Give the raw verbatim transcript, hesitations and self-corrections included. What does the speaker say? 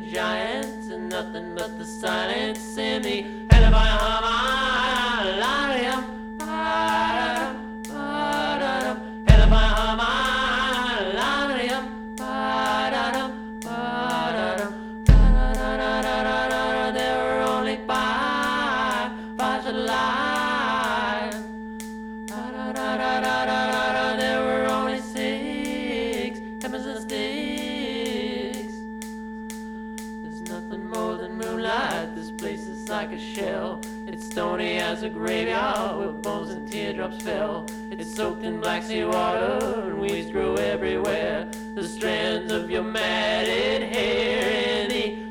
giants and nothing but the silence in the Hellebuyhamalium. Hellebuyhamalium. There were only five, five alive. There were only six hammers and sticks. There's nothing more than moonlight. This place is like a shell. It's stony as a graveyard where bones and teardrops fell. It's soaked in black sea water and weeds grow everywhere. The strands of your matted hair in the